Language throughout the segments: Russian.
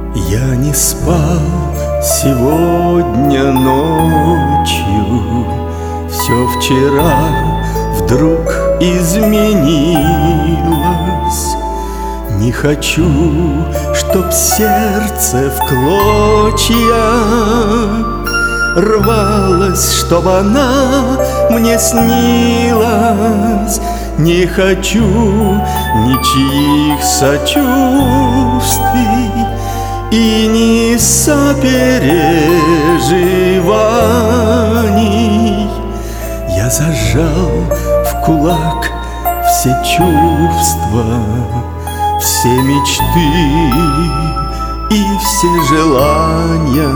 Я не спал сегодня ночью, все вчера вдруг изменилось. Не хочу, чтоб сердце в клочья рвалось, чтоб она мне снилась. Не хочу ничьих сочувствий и ни сопереживаний. Я зажал в кулак все чувства, все мечты и все желания.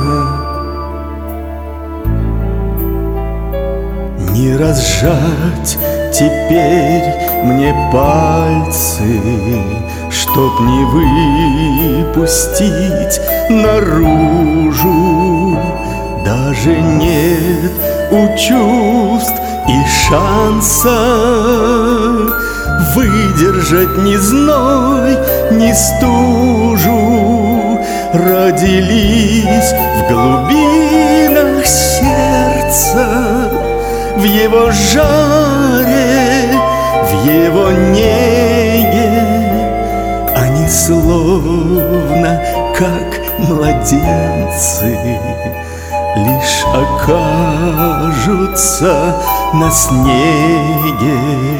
Не разжать теперь мне пальцы, чтоб не выпустить наружу. Даже нет у чувств и шанса выдержать ни зной, ни стужу. Родились в глубинах сердца, в его жаре, в его неге. Они словно как младенцы лишь окажутся на снеге.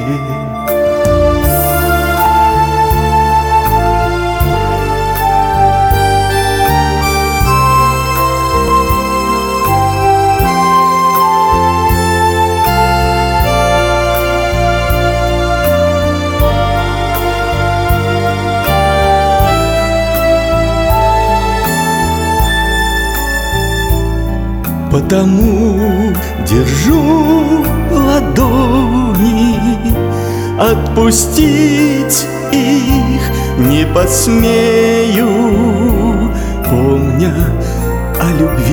Потому держу ладони, отпустить их не посмею, помня о любви